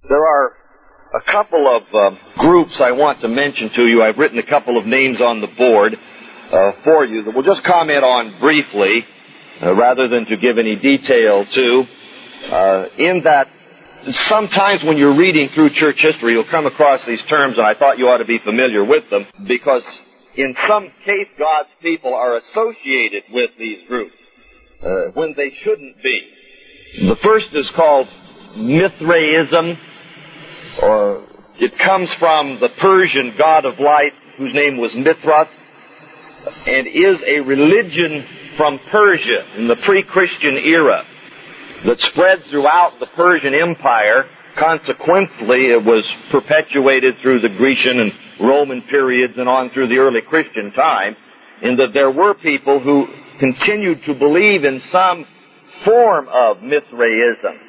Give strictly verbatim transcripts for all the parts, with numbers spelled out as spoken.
There are a couple of uh, groups I want to mention to you. I've written a couple of names on the board uh, for you that we'll just comment on briefly, uh, rather than to give any detail to, uh, in that sometimes when you're reading through church history, you'll come across these terms, and I thought you ought to be familiar with them, because in some case God's people are associated with these groups uh, when they shouldn't be. The first is called Mithraism, or it comes from the Persian god of light, whose name was Mithras, and is a religion from Persia in the pre-Christian era that spread throughout the Persian Empire. Consequently, it was perpetuated through the Grecian and Roman periods and on through the early Christian time, in that there were people who continued to believe in some form of Mithraism.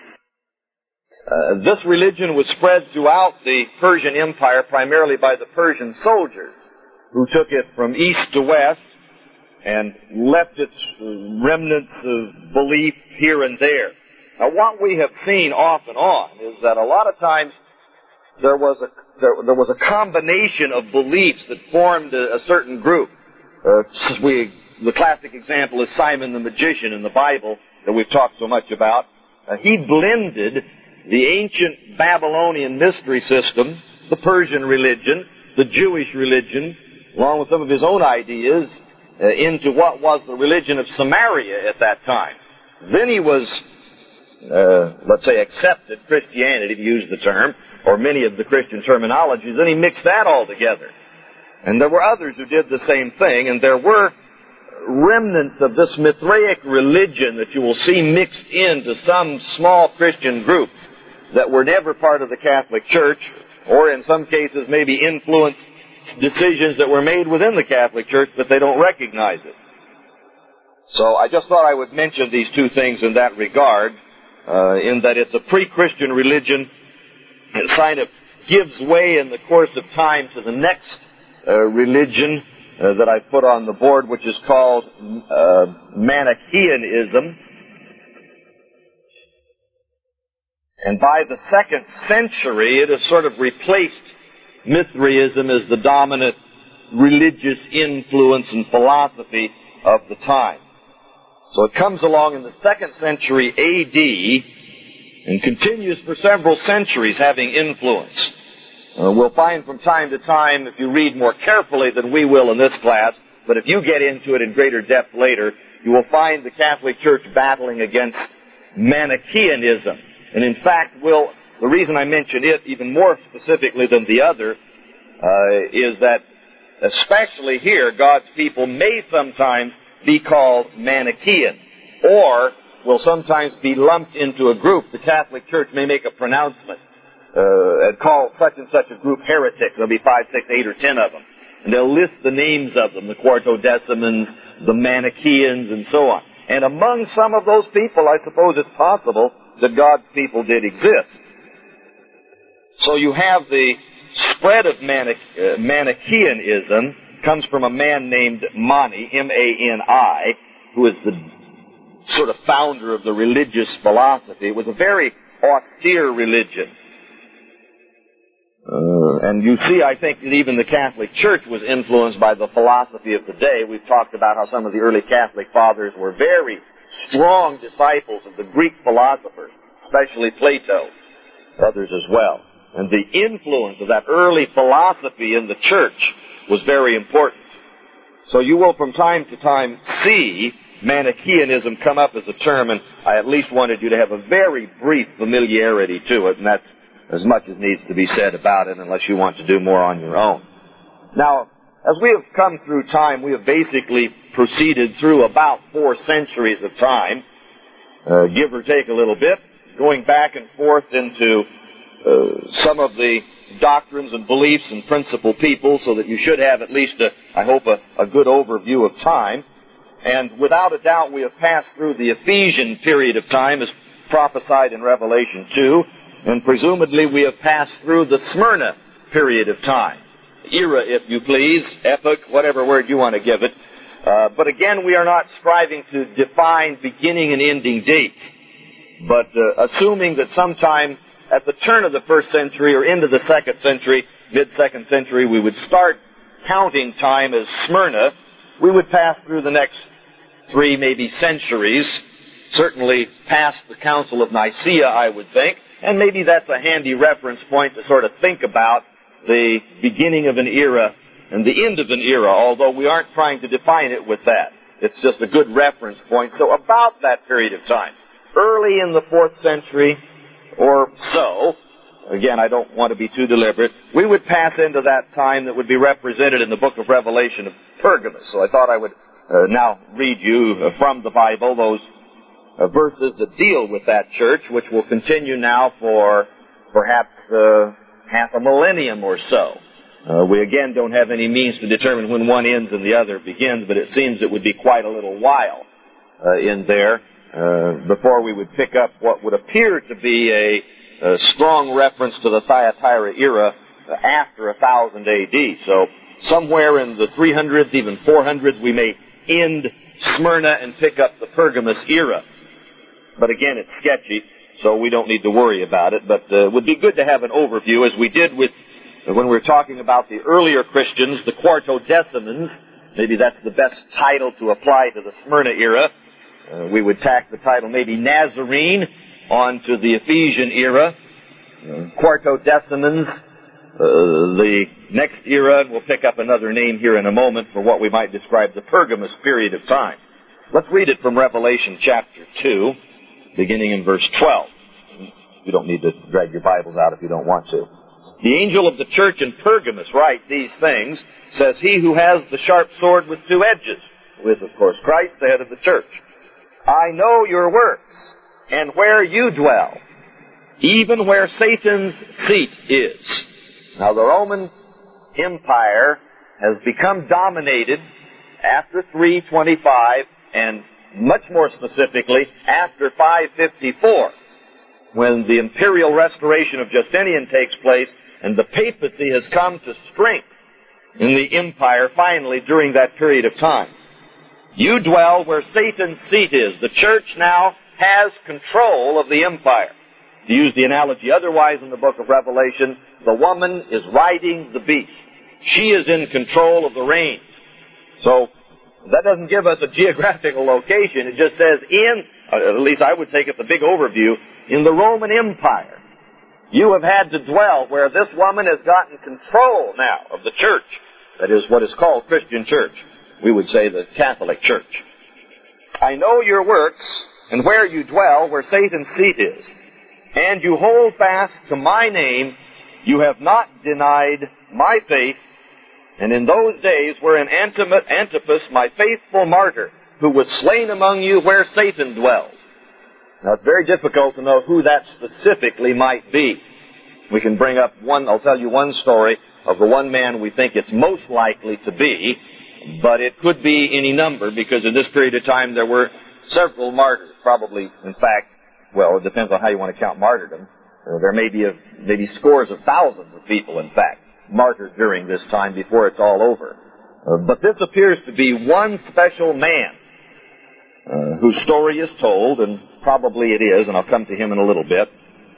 Uh, this religion was spread throughout the Persian Empire primarily by the Persian soldiers, who took it from east to west and left its remnants of belief here and there. Now, what we have seen off and on is that a lot of times there was a there, there was a combination of beliefs that formed a, a certain group. Uh, we, the classic example is Simon the magician in the Bible that we've talked so much about. Uh, he blended the ancient Babylonian mystery system, the Persian religion, the Jewish religion, along with some of his own ideas, uh, into what was the religion of Samaria at that time. Then he was, uh, let's say, accepted Christianity, to use the term, or many of the Christian terminologies. Then he mixed that all together. And there were others who did the same thing, and there were remnants of this Mithraic religion that you will see mixed into some small Christian groups that were never part of the Catholic Church, or in some cases maybe influenced decisions that were made within the Catholic Church, but they don't recognize it. So I just thought I would mention these two things in that regard, uh, in that it's a pre-Christian religion. It kind of gives way in the course of time to the next uh, religion uh, that I put on the board, which is called uh, Manichaeanism. And by the second century, it has sort of replaced Mithraism as the dominant religious influence and philosophy of the time. So it comes along in the second century A D and continues for several centuries having influence. Uh, we'll find from time to time, if you read more carefully than we will in this class, but if you get into it in greater depth later, you will find the Catholic Church battling against Manichaeanism. And in fact, we'll, the reason I mention it even more specifically than the other uh, is that especially here, God's people may sometimes be called Manichaean, or will sometimes be lumped into a group. The Catholic Church may make a pronouncement uh, and call such and such a group heretic. There'll be five, six, eight, or ten of them. And they'll list the names of them, the Quartodecimans, the Manichaeans, and so on. And among some of those people, I suppose it's possible that God's people did exist. So you have the spread of Manich- uh, Manichaeanism comes from a man named Mani, M A N I, who is the sort of founder of the religious philosophy. It was a very austere religion. Uh, and you see, I think, that even the Catholic Church was influenced by the philosophy of the day. We've talked about how some of the early Catholic fathers were very strong disciples of the Greek philosophers, especially Plato, others as well. And the influence of that early philosophy in the church was very important. So you will from time to time see Manichaeanism come up as a term, and I at least wanted you to have a very brief familiarity to it, and that's as much as needs to be said about it unless you want to do more on your own. Now, as we have come through time, we have basically proceeded through about four centuries of time, uh, give or take a little bit, going back and forth into uh, some of the doctrines and beliefs and principal people, so that you should have at least, a, I hope, a, a good overview of time. And without a doubt, we have passed through the Ephesian period of time as prophesied in Revelation two, and presumably we have passed through the Smyrna period of time. Era, if you please, epoch, whatever word you want to give it. Uh, but again, we are not striving to define beginning and ending dates, but uh, assuming that sometime at the turn of the first century or into the second century, mid-second century, we would start counting time as Smyrna. We would pass through the next three, maybe centuries, certainly past the Council of Nicaea, I would think, and maybe that's a handy reference point to sort of think about the beginning of an era and the end of an era, although we aren't trying to define it with that. It's just a good reference point. So about that period of time, early in the fourth century or so, again, I don't want to be too deliberate, we would pass into that time that would be represented in the book of Revelation of Pergamos. So I thought I would uh, now read you uh, from the Bible those uh, verses that deal with that church, which will continue now for perhaps uh, half a millennium or so. Uh, we again don't have any means to determine when one ends and the other begins, but it seems it would be quite a little while uh, in there uh, before we would pick up what would appear to be a, a strong reference to the Thyatira era uh, after one thousand A D. So somewhere in the three hundreds, even four hundreds, we may end Smyrna and pick up the Pergamos era. But again, it's sketchy, so we don't need to worry about it. But uh, it would be good to have an overview, as we did with when we were talking about the earlier Christians, the Quartodecimans. Maybe that's the best title to apply to the Smyrna era. Uh, we would tack the title maybe Nazarene onto the Ephesian era. Uh, Quartodecimans, uh, the next era, and we'll pick up another name here in a moment for what we might describe the Pergamos period of time. Let's read it from Revelation chapter two, beginning in verse twelve. You don't need to drag your Bibles out if you don't want to. The angel of the church in Pergamos writes these things, says, "He who has the sharp sword with two edges," who is, of course, Christ, the head of the church, "I know your works, and where you dwell, even where Satan's seat is." Now, the Roman Empire has become dominated after three twenty-five, and much more specifically, after five fifty-four, when the imperial restoration of Justinian takes place, and the papacy has come to strength in the empire finally during that period of time. You dwell where Satan's seat is. The church now has control of the empire. To use the analogy otherwise in the book of Revelation, the woman is riding the beast. She is in control of the reins. So that doesn't give us a geographical location. It just says in, at least I would take it the big overview, in the Roman Empire, you have had to dwell where this woman has gotten control now of the church. That is what is called Christian church. We would say the Catholic Church. "I know your works, and where you dwell, where Satan's seat is. And you hold fast to my name. You have not denied my faith. And in those days were in Antipas, my faithful martyr, who was slain among you where Satan dwells." Now, it's very difficult to know who that specifically might be. We can bring up one, I'll tell you one story of the one man we think it's most likely to be, but it could be any number, because in this period of time there were several martyrs. Probably, in fact, well, it depends on how you want to count martyrdom. Uh, there may be a, maybe scores of thousands of people, in fact, martyred during this time before it's all over. Uh, but this appears to be one special man uh, whose story is told, and probably it is, and I'll come to him in a little bit.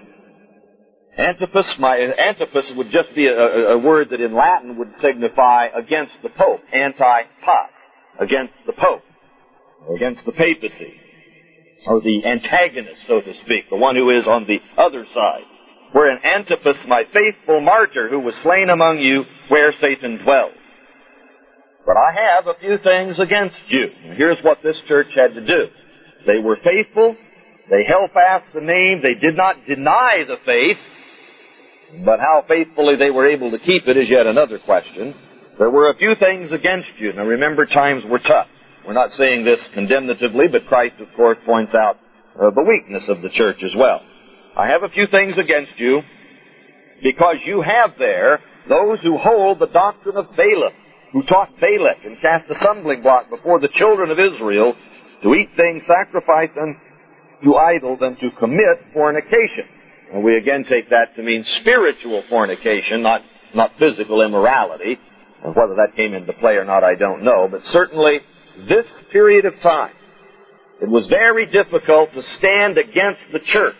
Antipas, my, Antipas would just be a, a, a word that in Latin would signify against the Pope, anti-pop, against the Pope, against the papacy, or the antagonist, so to speak, the one who is on the other side. Where in Antipas, my faithful martyr, who was slain among you where Satan dwells. But I have a few things against you. And here's what this church had to do. They were faithful. They held fast the name. They did not deny the faith. But how faithfully they were able to keep it is yet another question. There were a few things against you. Now remember, times were tough. We're not saying this condemnatively, but Christ, of course, points out uh, the weakness of the church as well. "I have a few things against you, because you have there those who hold the doctrine of Balaam, who taught Balak and cast a stumbling block before the children of Israel to eat things sacrificed unto idols and to commit fornication." And we again take that to mean spiritual fornication, not, not physical immorality. And whether that came into play or not, I don't know. But certainly, this period of time, it was very difficult to stand against the church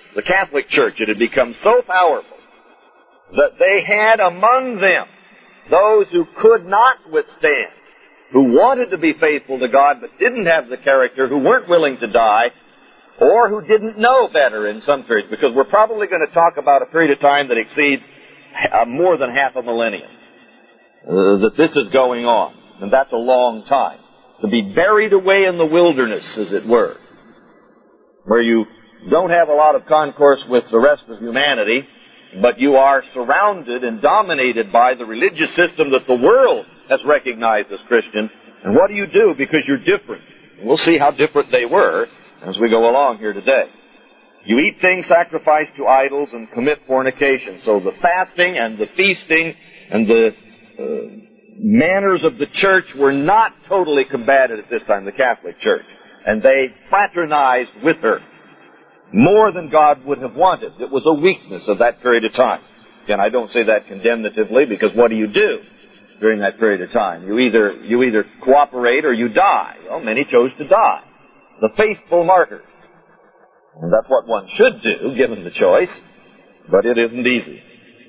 the Catholic Church, it had become so powerful that they had among them those who could not withstand, who wanted to be faithful to God but didn't have the character, who weren't willing to die, or who didn't know better in some periods, because we're probably going to talk about a period of time that exceeds uh, more than half a millennium, uh, that this is going on. And that's a long time. To be buried away in the wilderness, as it were, where you don't have a lot of concourse with the rest of humanity, but you are surrounded and dominated by the religious system that the world has recognized as Christian. And what do you do? Because you're different. And we'll see how different they were as we go along here today. You eat things sacrificed to idols and commit fornication. So the fasting and the feasting and the uh, manners of the church were not totally combated at this time, the Catholic Church. And they fraternized with her more than God would have wanted. It was a weakness of that period of time. Again, I don't say that condemnatively, because what do you do during that period of time? You either, you either cooperate or you die. Well, many chose to die. The faithful martyrs. And that's what one should do, given the choice, but it isn't easy.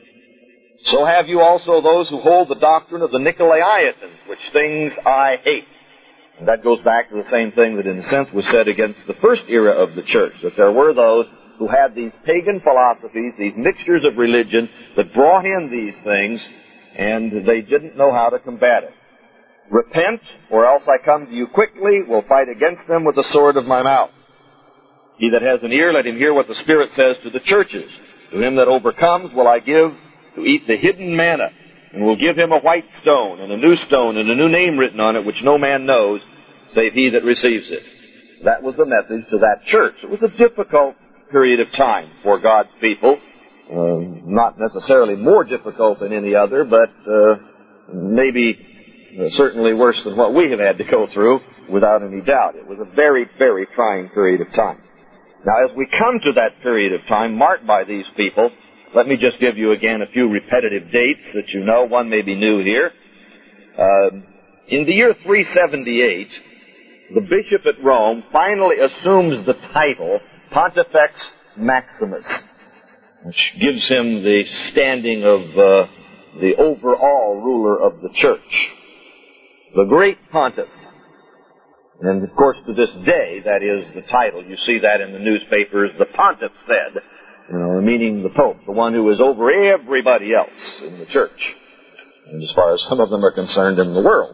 So have you also those who hold the doctrine of the Nicolaitans, which things I hate. And that goes back to the same thing that in a sense was said against the first era of the church, that there were those who had these pagan philosophies, these mixtures of religion that brought in these things, and they didn't know how to combat it. Repent, or else I come to you quickly, will fight against them with the sword of my mouth. He that has an ear, let him hear what the Spirit says to the churches. To him that overcomes will I give to eat the hidden manna, and will give him a white stone, and a new stone, and a new name written on it, which no man knows, save he that receives it. That was the message to that church. It was a difficult period of time for God's people. Uh, not necessarily more difficult than any other, but uh, maybe uh, certainly worse than what we have had to go through, without any doubt. It was a very, very trying period of time. Now, as we come to that period of time marked by these people, let me just give you again a few repetitive dates that you know. One may be new here. Uh, in the year three seventy-eight, the bishop at Rome finally assumes the title Pontifex Maximus, which gives him the standing of uh, the overall ruler of the church, the great pontiff. And of course, to this day, that is the title. You see that in the newspapers. The pontiff said, you know, meaning the Pope, the one who is over everybody else in the church, and as far as some of them are concerned, in the world.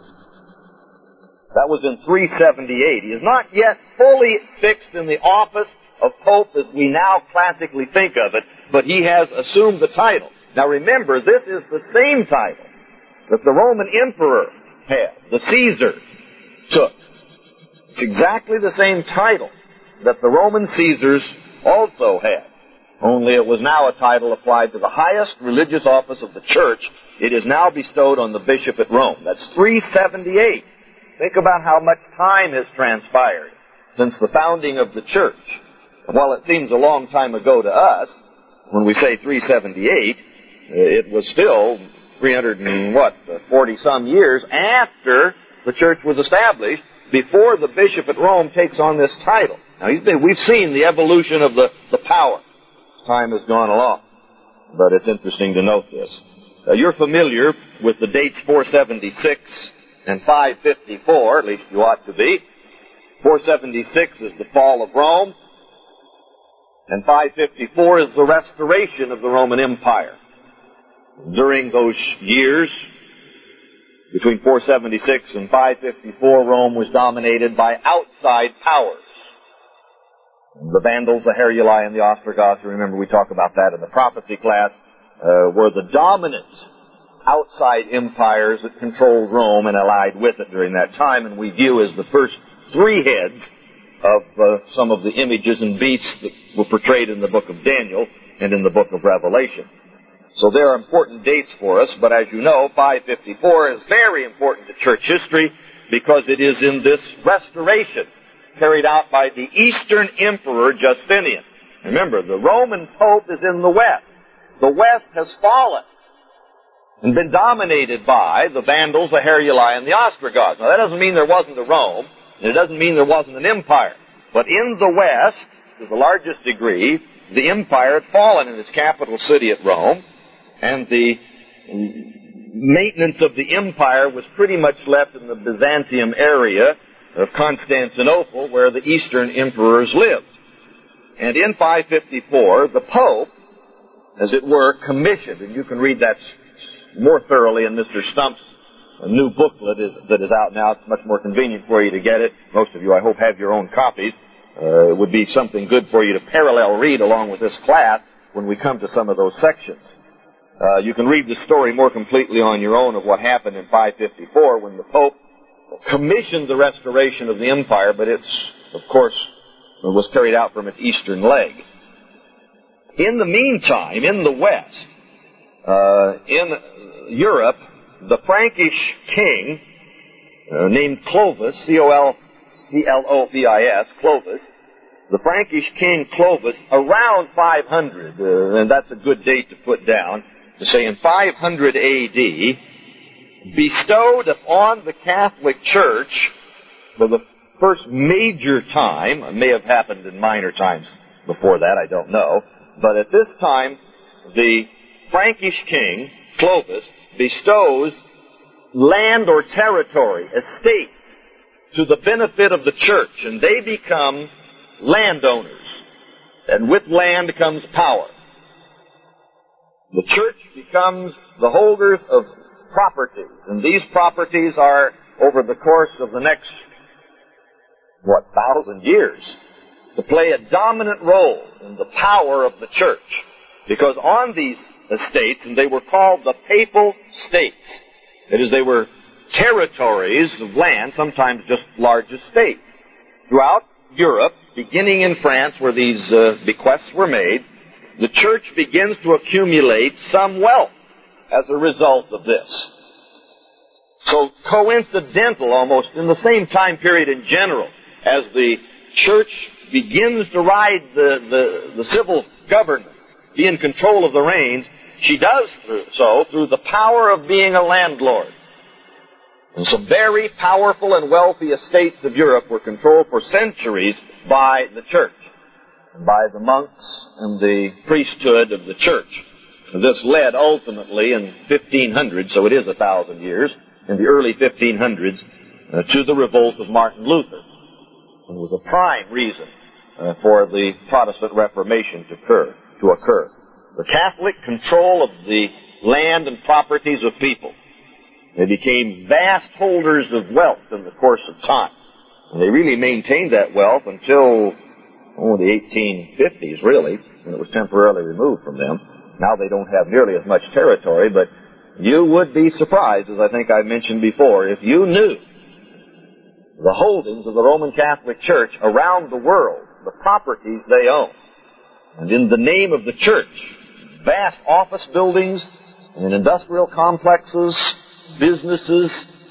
That was in three seventy-eight. He is not yet fully fixed in the office of Pope as we now classically think of it, but he has assumed the title. Now remember, this is the same title that the Roman Emperor had, the Caesar took. It's exactly the same title that the Roman Caesars also had. Only it was now a title applied to the highest religious office of the church. It is now bestowed on the bishop at Rome. That's three seventy-eight. Think about how much time has transpired since the founding of the church. While it seems a long time ago to us, when we say three seventy-eight, it was still three hundred and what, forty some years after the church was established, before the bishop at Rome takes on this title. Now, we've seen the evolution of the, the power. Time has gone along, but it's interesting to note this. Uh, you're familiar with the dates four seventy-six and five fifty-four, at least you ought to be. four seventy-six is the fall of Rome, and five fifty-four is the restoration of the Roman Empire. During those years, between four seventy-six and five fifty-four, Rome was dominated by outside powers. The Vandals, the Heruli, and the Ostrogoths, remember we talk about that in the prophecy class, uh, were the dominant outside empires that controlled Rome and allied with it during that time, and we view as the first three heads of uh, some of the images and beasts that were portrayed in the book of Daniel and in the book of Revelation. So there are important dates for us, but as you know, five fifty-four is very important to church history because it is in this restoration carried out by the Eastern Emperor Justinian. Remember, the Roman Pope is in the West. The West has fallen and been dominated by the Vandals, the Heruli, and the Ostrogoths. Now, that doesn't mean there wasn't a Rome, and it doesn't mean there wasn't an empire. But in the West, to the largest degree, the empire had fallen in its capital city at Rome, and the maintenance of the empire was pretty much left in the Byzantium area of Constantinople, where the Eastern emperors lived. And in five fifty-four, the Pope, as it were, commissioned, and you can read that more thoroughly in Mister Stump's new booklet is, that is out now. It's much more convenient for you to get it. Most of you, I hope, have your own copies. Uh, it would be something good for you to parallel read along with this class when we come to some of those sections. Uh, you can read the story more completely on your own of what happened in five fifty-four when the Pope commissioned the restoration of the empire, but it's, of course, was carried out from its eastern leg. In the meantime, in the West, uh, in Europe, the Frankish king, uh, named Clovis, C O L C L O V I S, Clovis, the Frankish king Clovis, around five hundred, uh, and that's a good date to put down, to say in five hundred A D, bestowed upon the Catholic Church, for the first major time, it may have happened in minor times before that, I don't know, but at this time, the Frankish king, Clovis, bestows land or territory, estate, to the benefit of the church, and they become landowners. And with land comes power. The church becomes the holders of properties, and these properties are, over the course of the next, what, thousand years, to play a dominant role in the power of the church. Because on these estates, and they were called the papal states, that is, they were territories of land, sometimes just large estates. Throughout Europe, beginning in France where these uh, bequests were made, the church begins to accumulate some wealth as a result of this. So coincidental almost in the same time period in general as the church begins to ride the, the, the civil government, be in control of the reins, she does so through the power of being a landlord. And some very powerful and wealthy estates of Europe were controlled for centuries by the church, by the monks and the priesthood of the church. And this led ultimately in fifteen hundred, so it is a thousand years, in the early fifteen hundreds, uh, to the revolt of Martin Luther. It was a prime reason uh, for the Protestant Reformation to occur, to occur. The Catholic control of the land and properties of people. They became vast holders of wealth in the course of time. And they really maintained that wealth until, oh, the eighteen fifties, really, when it was temporarily removed from them. Now they don't have nearly as much territory, but you would be surprised, as I think I mentioned before, if you knew the holdings of the Roman Catholic Church around the world, the properties they own. And in the name of the church, vast office buildings and industrial complexes, businesses,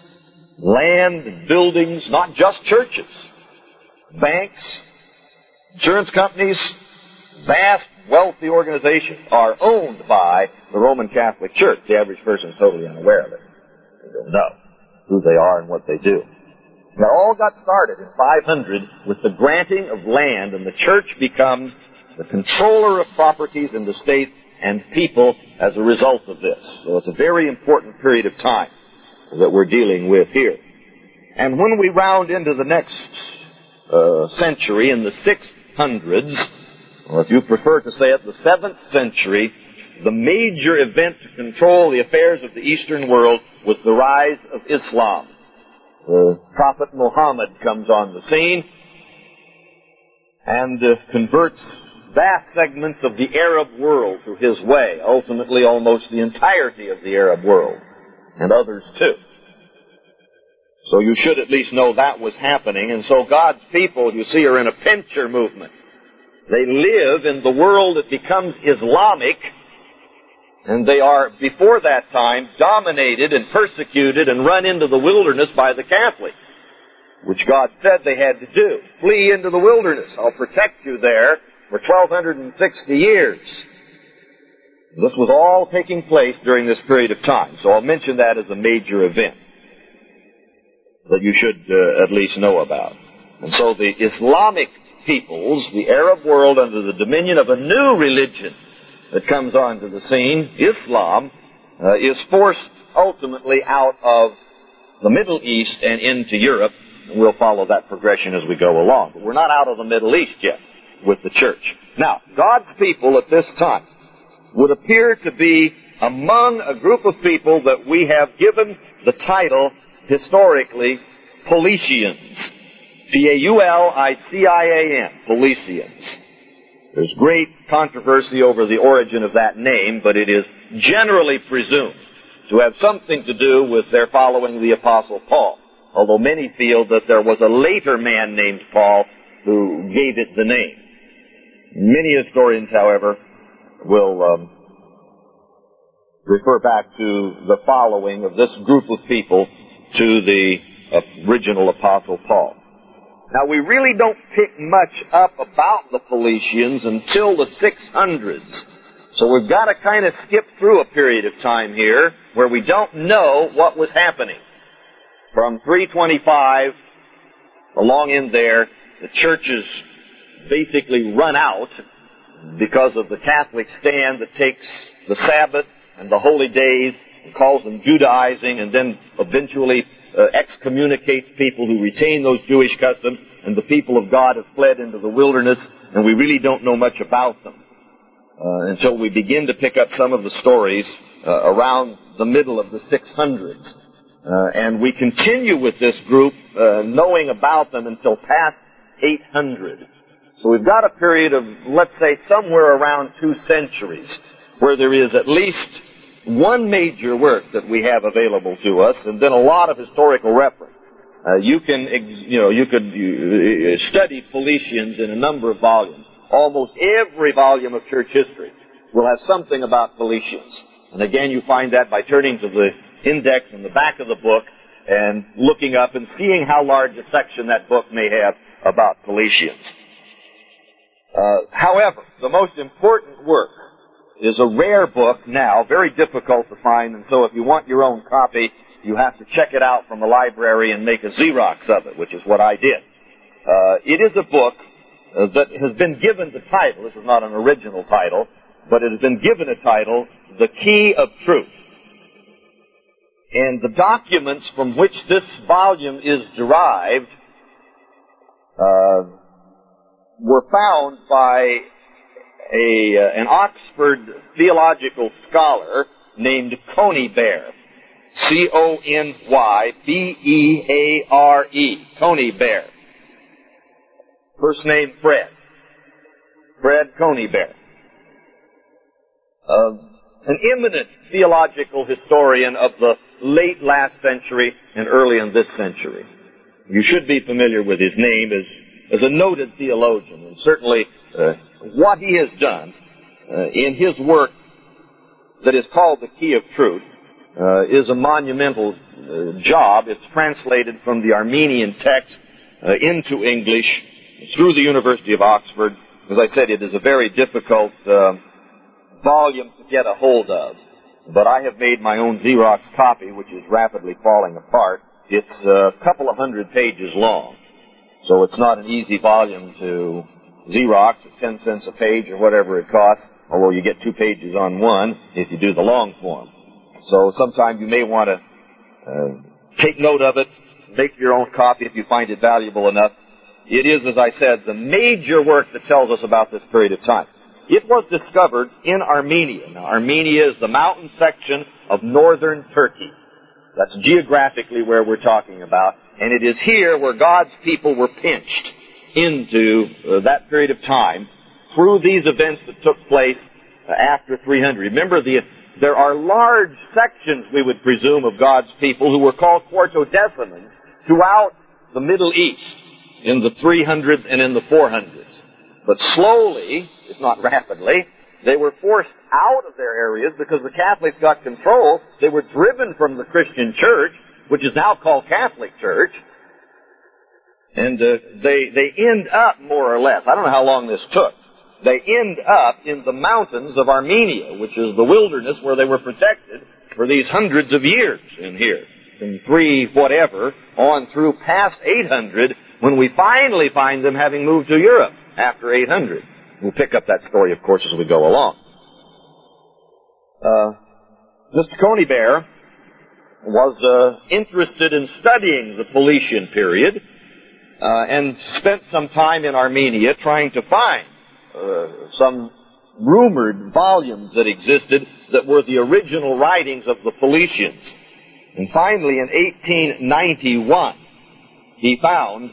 land and buildings, not just churches, banks, insurance companies, vast wealthy organizations are owned by the Roman Catholic Church. The average person is totally unaware of it. They don't know who they are and what they do. It all got started in five hundred with the granting of land, and the church becomes the controller of properties in the state and people as a result of this. So it's a very important period of time that we're dealing with here. And when we round into the next uh, century, in the six hundreds, or if you prefer to say it, the seventh century, the major event to control the affairs of the Eastern world was the rise of Islam. The Prophet Muhammad comes on the scene and uh, converts vast segments of the Arab world to his way, ultimately almost the entirety of the Arab world, and others too. So you should at least know that was happening, and so God's people, you see, are in a pincher movement. They live in the world that becomes Islamic, and they are, before that time, dominated and persecuted and run into the wilderness by the Catholics, which God said they had to do. Flee into the wilderness. I'll protect you there for twelve sixty years. This was all taking place during this period of time, so I'll mention that as a major event that you should uh, at least know about. And so the Islamic peoples, the Arab world under the dominion of a new religion that comes onto the scene, Islam, uh, is forced ultimately out of the Middle East and into Europe. And we'll follow that progression as we go along. But we're not out of the Middle East yet with the church. Now, God's people at this time would appear to be among a group of people that we have given the title, historically, Paulicians. P A U L I C I A N, Paulicians. There's great controversy over the origin of that name, but it is generally presumed to have something to do with their following the Apostle Paul, although many feel that there was a later man named Paul who gave it the name. Many historians, however, will um, refer back to the following of this group of people to the original Apostle Paul. Now, we really don't pick much up about the Paulicians until the six hundreds. So we've got to kind of skip through a period of time here where we don't know what was happening. From three twenty-five along in there, the churches basically run out because of the Catholic stand that takes the Sabbath and the holy days and calls them Judaizing, and then eventually uh, excommunicates people who retain those Jewish customs, and the people of God have fled into the wilderness, and we really don't know much about them uh, until we begin to pick up some of the stories uh, around the middle of the six hundreds. Uh, and we continue with this group uh, knowing about them until past eight hundred. So we've got a period of, let's say, somewhere around two centuries where there is at least one major work that we have available to us, and then a lot of historical reference. Uh, you can, you know, you could you, study Paulicians in a number of volumes. Almost every volume of church history will have something about Paulicians. And again, you find that by turning to the index in the back of the book and looking up and seeing how large a section that book may have about Paulicians. Uh, however, the most important work is a rare book now, very difficult to find, and so if you want your own copy, you have to check it out from a library and make a Xerox of it, which is what I did. Uh, it is a book uh, that has been given the title, this is not an original title, but it has been given a title, The Key of Truth. And the documents from which this volume is derived uh, were found by a uh, an Oxford theological scholar named Conybeare. C O N Y B E A R E. Conybeare. First name Fred. Fred Conybeare. Uh, an eminent theological historian of the late last century and early in this century. You should be familiar with his name as, as a noted theologian, and certainly uh, what he has done uh, in his work that is called The Key of Truth uh, is a monumental uh, job. It's translated from the Armenian text uh, into English through the University of Oxford. As I said, it is a very difficult uh, volume to get a hold of, but I have made my own Xerox copy, which is rapidly falling apart. It's a couple of hundred pages long, so it's not an easy volume to Xerox at ten cents a page or whatever it costs, although you get two pages on one if you do the long form. So sometime you may want to uh, take note of it, make your own copy if you find it valuable enough. It is, as I said, the major work that tells us about this period of time. It was discovered in Armenia. Now, Armenia is the mountain section of northern Turkey. That's geographically where we're talking about. And it is here where God's people were pinched into uh, that period of time through these events that took place uh, after three hundred. Remember, the, there are large sections, we would presume, of God's people who were called Quartodecimans throughout the Middle East in the three hundreds and in the four hundreds. But slowly, if not rapidly, they were forced out of their areas because the Catholics got control. They were driven from the Christian church, which is now called Catholic Church. And uh, they they end up, more or less, I don't know how long this took, they end up in the mountains of Armenia, which is the wilderness where they were protected for these hundreds of years in here. From three whatever on through past eight hundred, when we finally find them having moved to Europe after eight hundred. We'll pick up that story, of course, as we go along. Uh, Mister Conybeare was uh, interested in studying the Paulician period uh, and spent some time in Armenia trying to find uh, some rumored volumes that existed that were the original writings of the Paulicians. And finally, in eighteen ninety-one, he found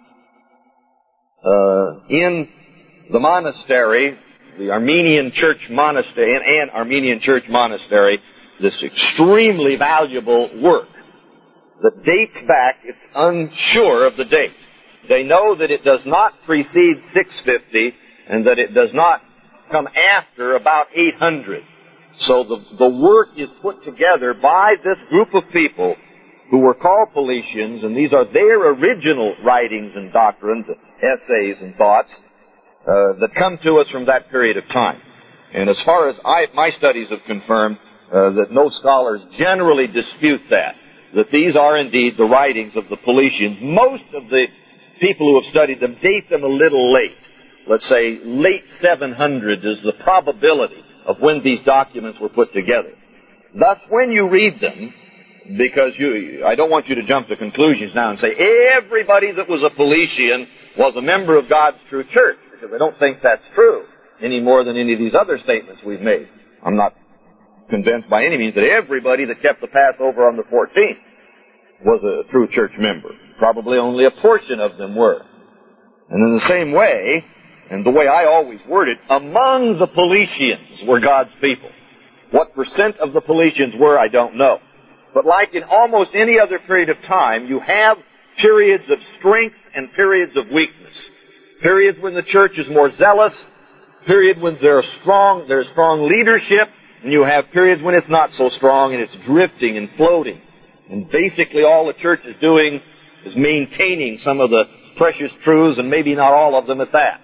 uh, in the monastery, the Armenian Church Monastery, and, and Armenian Church Monastery, this extremely valuable work that dates back, it's unsure of the date. They know that it does not precede six fifty and that it does not come after about eight hundred. So the, the work is put together by this group of people who were called Paulicians, and these are their original writings and doctrines, essays and thoughts uh, that come to us from that period of time. And as far as I, my studies have confirmed, uh, that no scholars generally dispute that, that these are indeed the writings of the Paulicians. Most of the people who have studied them date them a little late. Let's say late seven hundred is the probability of when these documents were put together. Thus, when you read them, because you, I don't want you to jump to conclusions now and say everybody that was a Paulician was a member of God's true church, because I don't think that's true any more than any of these other statements we've made. I'm not convinced by any means that everybody that kept the Passover on the fourteenth was a true church member. Probably only a portion of them were. And in the same way, and the way I always word it, among the Paulicians were God's people. What percent of the Paulicians were, I don't know. But like in almost any other period of time, you have periods of strength and periods of weakness. Periods when the church is more zealous, period when there's strong, there's strong leadership, and you have periods when it's not so strong and it's drifting and floating. And basically all the church is doing is maintaining some of the precious truths, and maybe not all of them at that.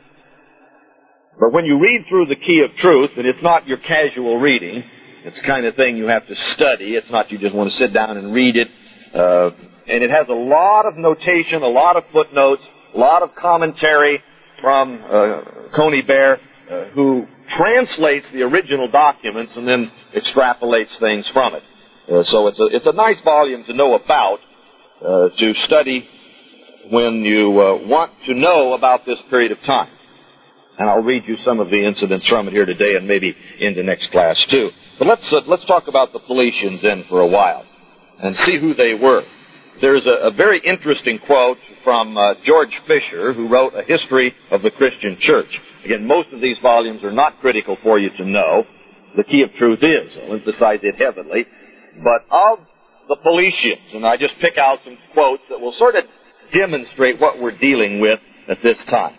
But when you read through the Key of Truth, and it's not your casual reading, it's the kind of thing you have to study. It's not you just want to sit down and read it. Uh, and it has a lot of notation, a lot of footnotes, a lot of commentary from uh, Conybeare, uh, who translates the original documents and then extrapolates things from it. Uh, so it's a, it's a nice volume to know about, uh, to study when you uh, want to know about this period of time. And I'll read you some of the incidents from it here today and maybe into next class too. But let's uh, let's talk about the Paulicians then for a while and see who they were. There's a, a very interesting quote from uh, George Fisher, who wrote A History of the Christian Church. Again, most of these volumes are not critical for you to know. The Key of Truth is. I'll emphasize it heavily. But of the Paulicians, and I just pick out some quotes that will sort of demonstrate what we're dealing with at this time.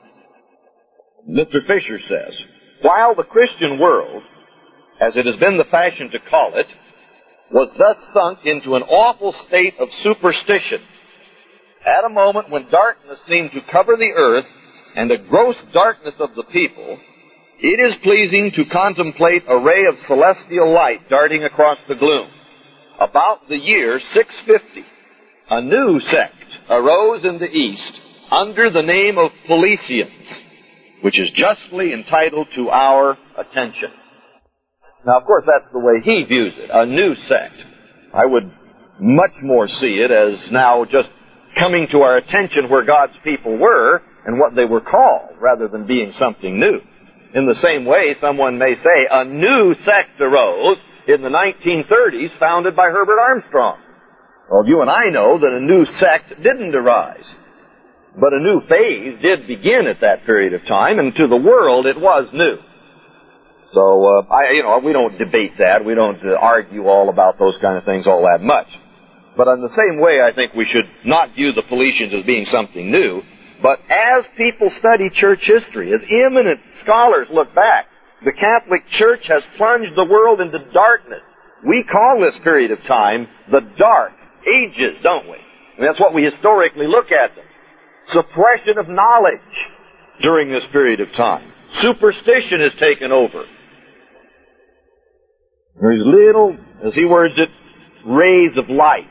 Mister Fisher says, while the Christian world, as it has been the fashion to call it, was thus sunk into an awful state of superstition, at a moment when darkness seemed to cover the earth and a gross darkness of the people, it is pleasing to contemplate a ray of celestial light darting across the gloom. About the year six fifty, a new sect arose in the East under the name of Paulicians, which is justly entitled to our attention. Now, of course, that's the way he views it, a new sect. I would much more see it as now just coming to our attention where God's people were and what they were called, rather than being something new. In the same way, someone may say a new sect arose in the nineteen thirties founded by Herbert Armstrong. Well, you and I know that a new sect didn't arise. But a new phase did begin at that period of time, and to the world it was new. So, uh, I, you know, we don't debate that. We don't uh, argue all about those kind of things all that much. But in the same way, I think we should not view the Paulicians as being something new. But as people study church history, as eminent scholars look back, the Catholic Church has plunged the world into darkness. We call this period of time the Dark Ages, don't we? And that's what we historically look at them. Suppression of knowledge during this period of time. Superstition has taken over. There's little, as he words it, rays of light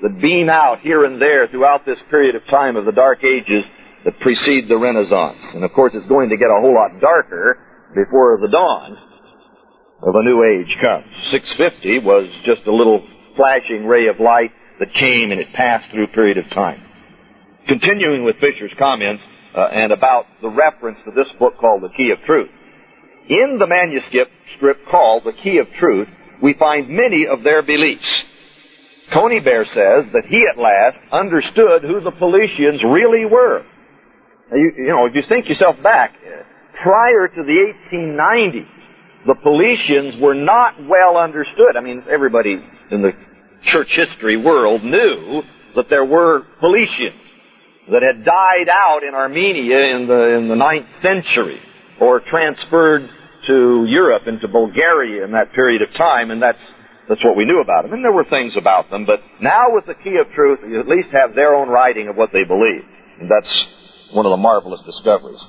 that beam out here and there throughout this period of time of the Dark Ages that precede the Renaissance. And of course it's going to get a whole lot darker before the dawn of a new age comes. six fifty was just a little flashing ray of light that came and it passed through a period of time. Continuing with Fisher's comments uh, and about the reference to this book called The Key of Truth. In the manuscript called The Key of Truth, we find many of their beliefs. Conybeare says that he at last understood who the Paulicians really were. Now, you, you know, if you think yourself back, prior to the eighteen nineties, the Paulicians were not well understood. I mean, everybody in the church history world knew that there were Paulicians that had died out in Armenia in the, in the ninth century, or transferred to Europe, into Bulgaria in that period of time, and that's, that's what we knew about them. And there were things about them, but now with the Key of Truth, you at least have their own writing of what they believe. And that's one of the marvelous discoveries.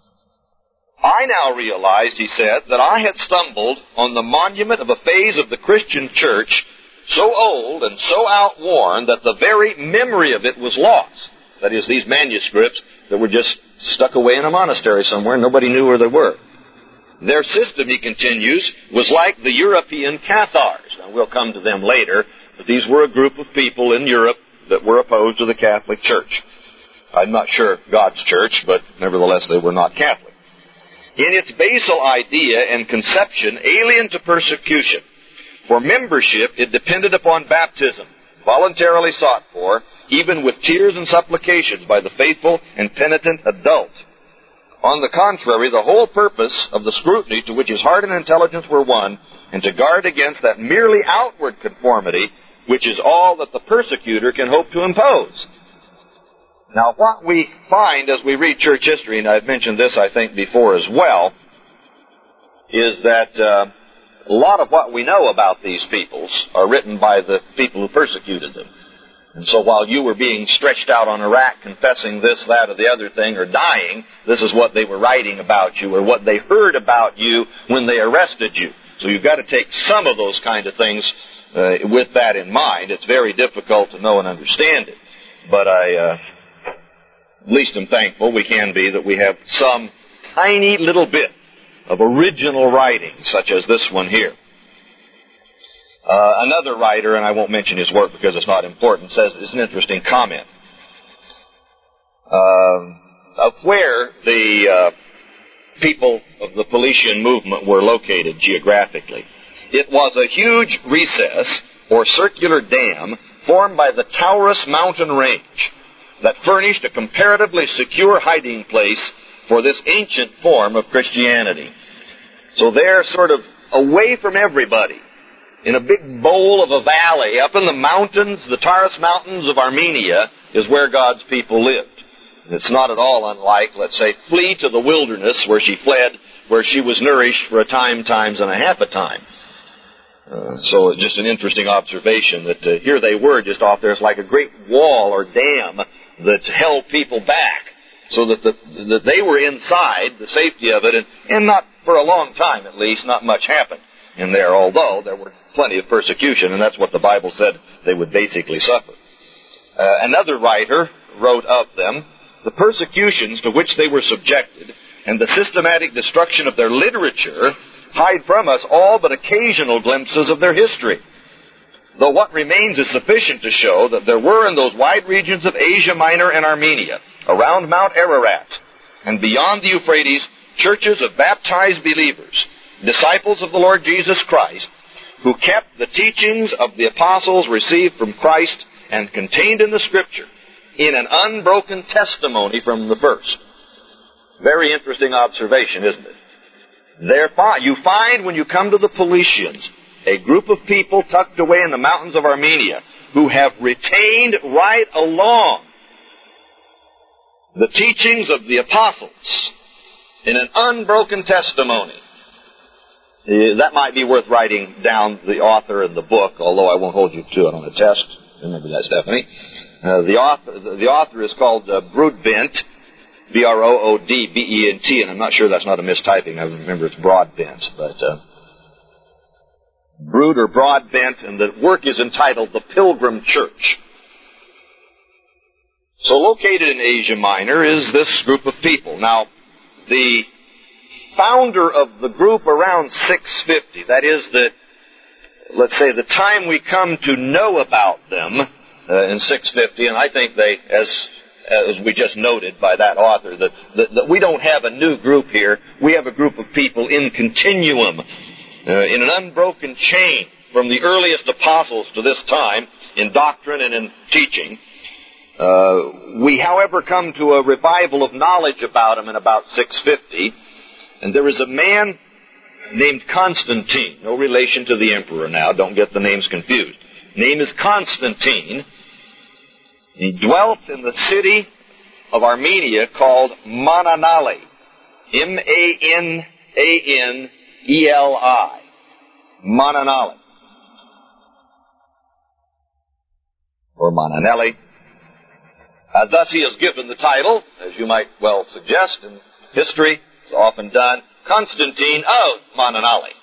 I now realized, he said, that I had stumbled on the monument of a phase of the Christian church so old and so outworn that the very memory of it was lost. That is, these manuscripts that were just stuck away in a monastery somewhere, and nobody knew where they were. Their system, he continues, was like the European Cathars. Now, we'll come to them later, but these were a group of people in Europe that were opposed to the Catholic Church. I'm not sure God's church, but nevertheless they were not Catholic. In its basal idea and conception, alien to persecution, for membership it depended upon baptism, voluntarily sought for, even with tears and supplications by the faithful and penitent adult. On the contrary, the whole purpose of the scrutiny to which his heart and intelligence were won, and to guard against that merely outward conformity, which is all that the persecutor can hope to impose. Now, what we find as we read church history, and I've mentioned this, I think, before as well, is that uh, a lot of what we know about these peoples are written by the people who persecuted them. And so while you were being stretched out on a rack confessing this, that, or the other thing, or dying, this is what they were writing about you, or what they heard about you when they arrested you. So you've got to take some of those kind of things uh, with that in mind. It's very difficult to know and understand it. But I uh, at least am thankful we can be that we have some tiny little bit of original writing, such as this one here. Uh, another writer, and I won't mention his work because it's not important, says it's an interesting comment uh, of where the uh, people of the Paulician movement were located geographically. It was a huge recess or circular dam formed by the Taurus mountain range that furnished a comparatively secure hiding place for this ancient form of Christianity. So they're sort of away from everybody, in a big bowl of a valley, up in the mountains, the Taurus mountains of Armenia, is where God's people lived. It's not at all unlike, let's say, flee to the wilderness where she fled, where she was nourished for a time, times and a half a time. Uh, so it's just an interesting observation that uh, here they were just off there. It's like a great wall or dam that's held people back, so that, the, that they were inside the safety of it, and, and not for a long time at least, not much happened in there, although there were plenty of persecution, and that's what the Bible said they would basically suffer. Uh, another writer wrote of them, the persecutions to which they were subjected and the systematic destruction of their literature hide from us all but occasional glimpses of their history. Though what remains is sufficient to show that there were in those wide regions of Asia Minor and Armenia, around Mount Ararat, and beyond the Euphrates, churches of baptized believers, disciples of the Lord Jesus Christ, who kept the teachings of the apostles received from Christ and contained in the Scripture in an unbroken testimony from the first. Very interesting observation, isn't it? There, you find when you come to the Paulicians, a group of people tucked away in the mountains of Armenia who have retained right along the teachings of the apostles in an unbroken testimony. That might be worth writing down the author and the book, although I won't hold you to it on a test. Remember that, Stephanie. Uh, the author the author is called uh, Broadbent, B R O O D B E N T, and I'm not sure that's not a mistyping. I remember it's Broadbent, but uh, Brood or Broadbent, and the work is entitled The Pilgrim Church. So located in Asia Minor is this group of people. Now, the founder of the group around six fifty, that is the, let's say, the time we come to know about them uh, in six fifty, and I think they, as as we just noted by that author, that, that, that we don't have a new group here. We have a group of people in continuum, uh, in an unbroken chain from the earliest apostles to this time in doctrine and in teaching. Uh, we, however, come to a revival of knowledge about them in about six fifty, and there is a man named Constantine, no relation to the emperor now, don't get the names confused. Name is Constantine. He dwelt in the city of Armenia called Mananali, M A N A N E L I, Mananali, or Mananelli. Uh, thus he is given the title, as you might well suggest in history, it's often done, Constantine of Mananali.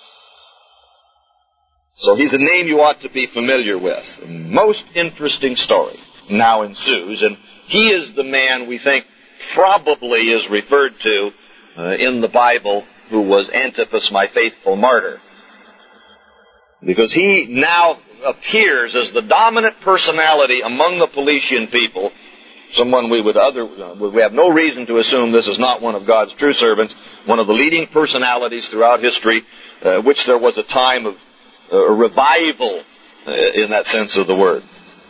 So he's a name you ought to be familiar with. A most interesting story now ensues, and he is the man we think probably is referred to uh, in the Bible who was Antipas, my faithful martyr. Because he now appears as the dominant personality among the Paulician people, someone we would other, we have no reason to assume this is not one of God's true servants, one of the leading personalities throughout history, uh, which there was a time of uh, revival uh, in that sense of the word.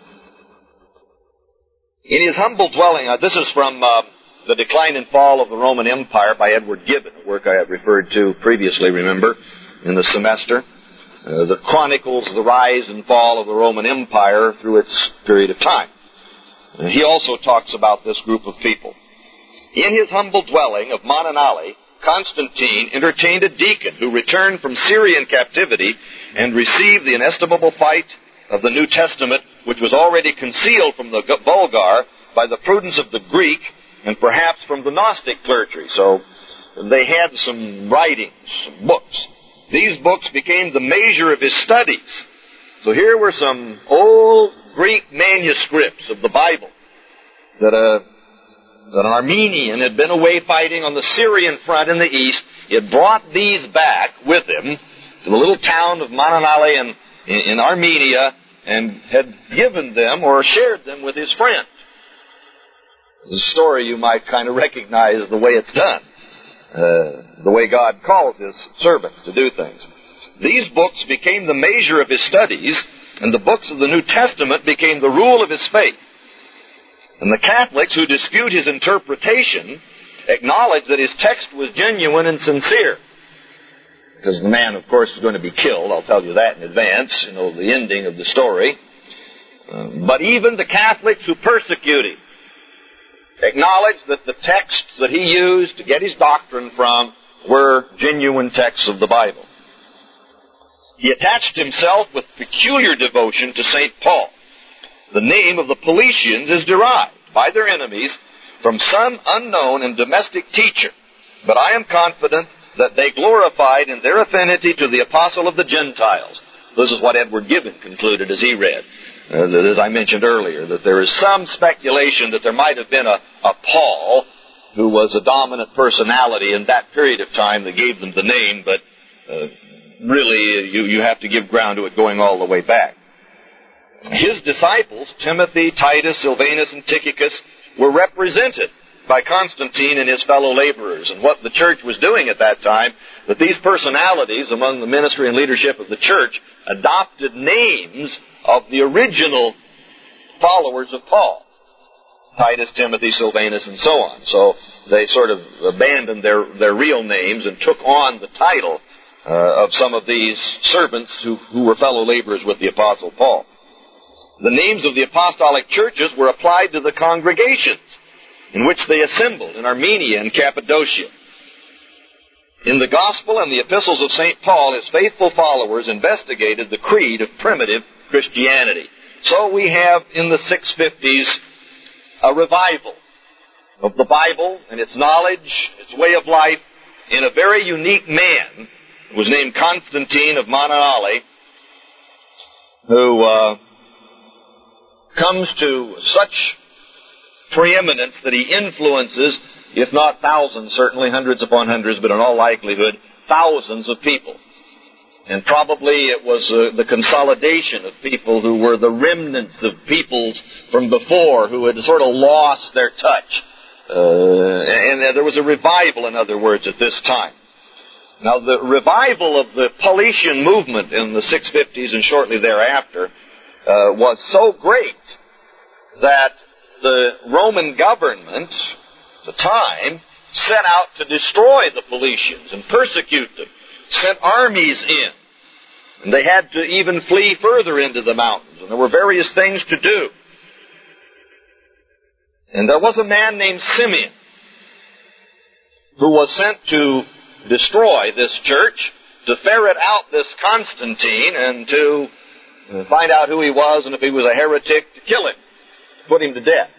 In his humble dwelling, uh, this is from uh, The Decline and Fall of the Roman Empire by Edward Gibbon, a work I have referred to previously, remember, in the semester. Uh, that chronicles the rise and fall of the Roman Empire through its period of time. And he also talks about this group of people. In his humble dwelling of Mananali, Constantine entertained a deacon who returned from Syrian captivity and received the inestimable fight of the New Testament, which was already concealed from the vulgar by the prudence of the Greek and perhaps from the Gnostic clergy. So they had some writings, some books. These books became the measure of his studies. So here were some old Greek manuscripts of the Bible that, a, that an Armenian had been away fighting on the Syrian front in the east. He had brought these back with him to the little town of Mananali in, in, in Armenia and had given them or shared them with his friends. It's a story you might kind of recognize the way it's done. Uh, the way God calls His servants to do things. These books became the measure of his studies, and the books of the New Testament became the rule of his faith. And the Catholics who dispute his interpretation acknowledge that his text was genuine and sincere. Because the man, of course, is going to be killed. I'll tell you that in advance, you know, the ending of the story. Uh, but even the Catholics who persecute him acknowledged that the texts that he used to get his doctrine from were genuine texts of the Bible. He attached himself with peculiar devotion to Saint Paul. The name of the Paulicians is derived by their enemies from some unknown and domestic teacher, but I am confident that they glorified in their affinity to the apostle of the Gentiles. This is what Edward Gibbon concluded as he read. Uh, that, as I mentioned earlier, that there is some speculation that there might have been a, a Paul who was a dominant personality in that period of time that gave them the name, but uh, really you, you have to give ground to it going all the way back. His disciples, Timothy, Titus, Silvanus, and Tychicus, were represented by Constantine and his fellow laborers. And what the church was doing at that time, that these personalities among the ministry and leadership of the church adopted names of the original followers of Paul. Titus, Timothy, Silvanus, and so on. So they sort of abandoned their, their real names and took on the title uh, of some of these servants who, who were fellow laborers with the Apostle Paul. The names of the apostolic churches were applied to the congregations in which they assembled in Armenia and Cappadocia. In the Gospel and the epistles of Saint Paul, his faithful followers investigated the creed of primitive Christianity. So we have in the six fifties a revival of the Bible and its knowledge, its way of life, in a very unique man who was named Constantine of Mananali, who uh, comes to such preeminence that he influences, if not thousands, certainly hundreds upon hundreds, but in all likelihood, thousands of people. And probably it was uh, the consolidation of people who were the remnants of peoples from before who had sort of lost their touch. Uh, and uh, there was a revival, in other words, at this time. Now, the revival of the Paulician movement in the six fifties and shortly thereafter uh, was so great that the Roman government at the time set out to destroy the Paulicians and persecute them, sent armies in. And they had to even flee further into the mountains. And there were various things to do. And there was a man named Simeon who was sent to destroy this church, to ferret out this Constantine, and to find out who he was, and if he was a heretic, to kill him, to put him to death.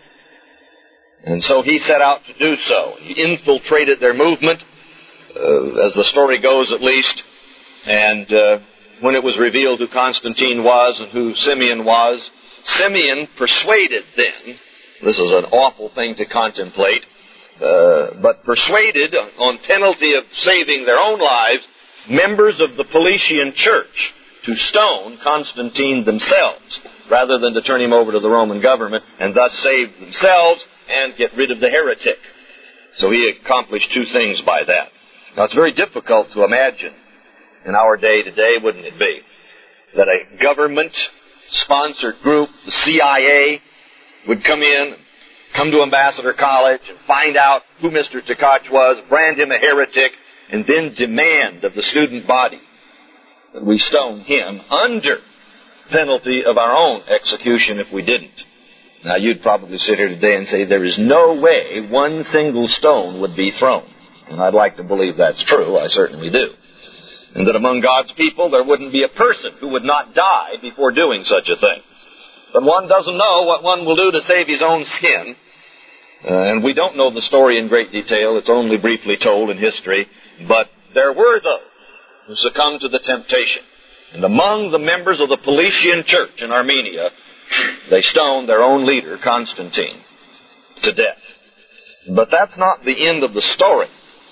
And so he set out to do so. He infiltrated their movement, uh, as the story goes at least, and uh, when it was revealed who Constantine was and who Simeon was, Simeon persuaded them, this is an awful thing to contemplate, uh, but persuaded, on penalty of saving their own lives, members of the Paulician church to stone Constantine themselves, rather than to turn him over to the Roman government and thus save themselves and get rid of the heretic. So he accomplished two things by that. Now, it's very difficult to imagine in our day today, wouldn't it be, that a government-sponsored group, the C I A, would come in, come to Ambassador College and find out who Mister Tkach was, brand him a heretic, and then demand of the student body that we stone him under penalty of our own execution if we didn't. Now, you'd probably sit here today and say there is no way one single stone would be thrown. And I'd like to believe that's true. I certainly do. And that among God's people there wouldn't be a person who would not die before doing such a thing. But one doesn't know what one will do to save his own skin. Uh, and we don't know the story in great detail. It's only briefly told in history. But there were those who succumbed to the temptation. And among the members of the Paulician church in Armenia, they stoned their own leader, Constantine, to death. But that's not the end of the story.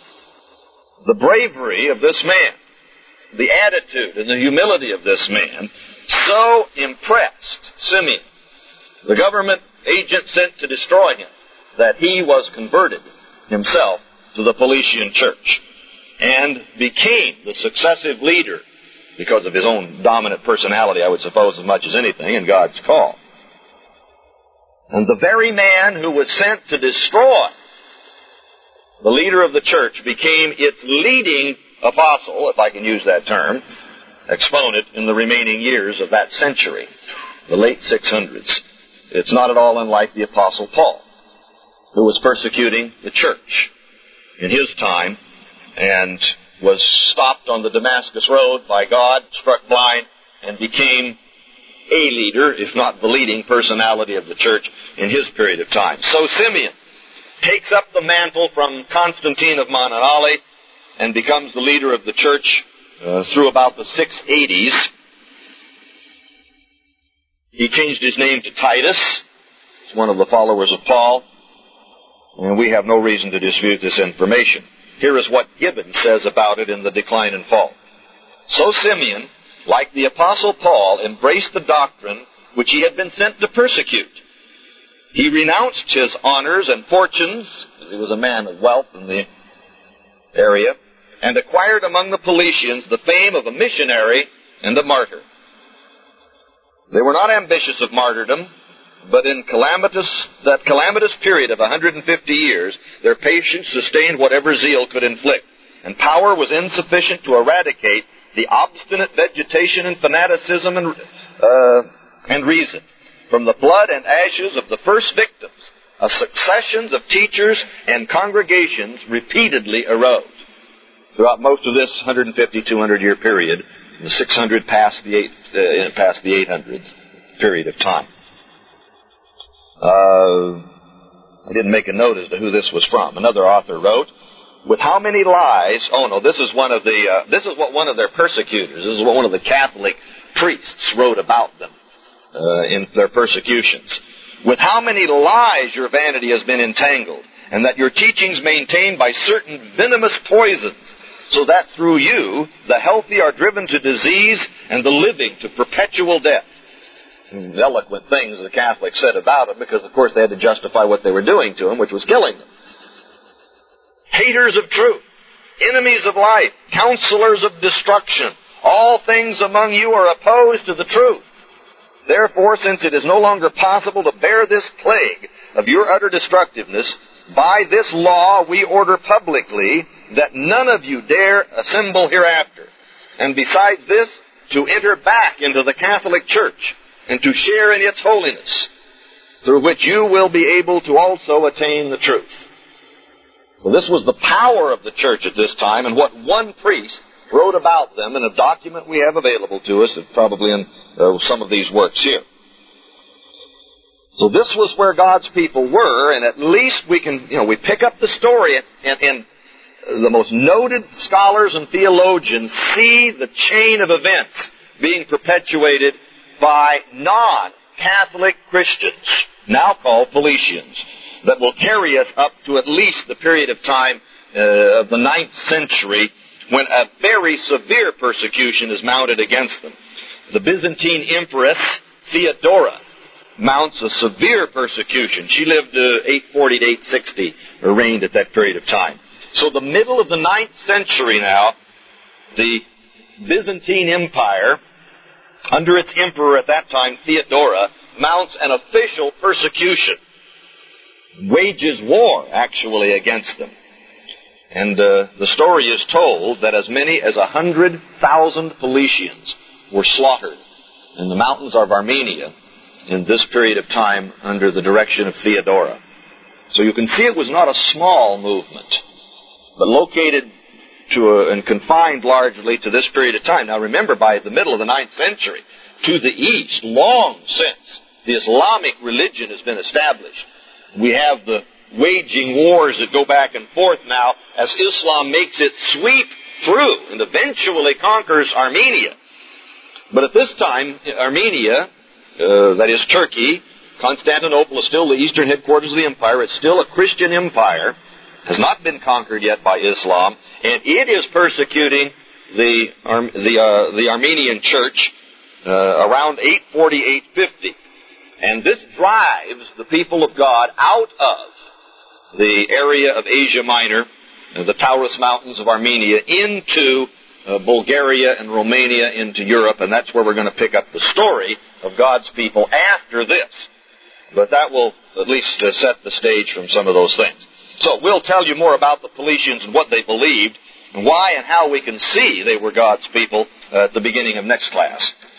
The bravery of this man, the attitude and the humility of this man, so impressed Simeon, the government agent sent to destroy him, that he was converted himself to the Paulician church and became the successive leader, because of his own dominant personality, I would suppose, as much as anything, in God's call. And the very man who was sent to destroy the leader of the church became its leading apostle, if I can use that term, exponent in the remaining years of that century, the late six hundreds. It's not at all unlike the Apostle Paul, who was persecuting the church in his time and was stopped on the Damascus Road by God, struck blind, and became a leader, if not the leading personality of the church in his period of time. So Simeon takes up the mantle from Constantine of Mananali and becomes the leader of the church uh, through about the six eighties. He changed his name to Titus. He's one of the followers of Paul, and we have no reason to dispute this information. Here is what Gibbon says about it in The Decline and Fall. So Simeon, like the Apostle Paul, embraced the doctrine which he had been sent to persecute. He renounced his honors and fortunes, as he was a man of wealth in the area, and acquired among the Paulicians the fame of a missionary and a martyr. They were not ambitious of martyrdom, but in calamitous, that calamitous period of one hundred fifty years, their patience sustained whatever zeal could inflict, and power was insufficient to eradicate the obstinate vegetation and fanaticism and, uh, and reason. From the blood and ashes of the first victims, a successions of teachers and congregations repeatedly arose. Throughout most of this one hundred fifty, two hundred year period, the six hundred past the, eight, uh, past the eight hundred period of time. Uh, I didn't make a note as to who this was from. Another author wrote, with how many lies, oh no, this is one of the, uh, this is what one of their persecutors, this is what one of the Catholic priests wrote about them uh, in their persecutions. with how many lies your vanity has been entangled, and that your teachings maintained by certain venomous poisons, so that through you the healthy are driven to disease and the living to perpetual death. And eloquent things the Catholics said about him, because of course they had to justify what they were doing to him, which was killing them. Haters of truth, enemies of life, counselors of destruction, all things among you are opposed to the truth. Therefore, since it is no longer possible to bear this plague of your utter destructiveness, by this law we order publicly that none of you dare assemble hereafter, and besides this, to enter back into the Catholic Church, and to share in its holiness, through which you will be able to also attain the truth. So this was the power of the church at this time, and what one priest wrote about them in a document we have available to us, probably in uh, some of these works here. So this was where God's people were, and at least we can, you know, we pick up the story, and, and the most noted scholars and theologians see the chain of events being perpetuated by non-Catholic Christians, now called Paulicians, that will carry us up to at least the period of time uh, of the ninth century, when a very severe persecution is mounted against them. The Byzantine Empress Theodora mounts a severe persecution. She lived uh, eight forty to eight sixty, or reigned at that period of time. So the middle of the ninth century now, the Byzantine Empire, under its emperor at that time, Theodora, mounts an official persecution, wages war, actually, against them. And uh, the story is told that as many as a hundred thousand Paulicians were slaughtered in the mountains of Armenia in this period of time under the direction of Theodora. So you can see it was not a small movement, but located to a, and confined largely to this period of time. Now remember, by the middle of the ninth century, to the east, long since, the Islamic religion has been established. We have the waging wars that go back and forth now as Islam makes its sweep through and eventually conquers Armenia. But at this time, Armenia, uh, that is Turkey, Constantinople is still the eastern headquarters of the empire. It's still a Christian empire, has not been conquered yet by Islam, and it is persecuting the Ar- the, uh, the Armenian church uh, around eight forty, eight fifty. And this drives the people of God out of the area of Asia Minor, the Taurus Mountains of Armenia, into uh, Bulgaria and Romania, into Europe, and that's where we're going to pick up the story of God's people after this. But that will at least uh, set the stage from some of those things. So we'll tell you more about the Paulicians and what they believed, and why and how we can see they were God's people uh, at the beginning of next class.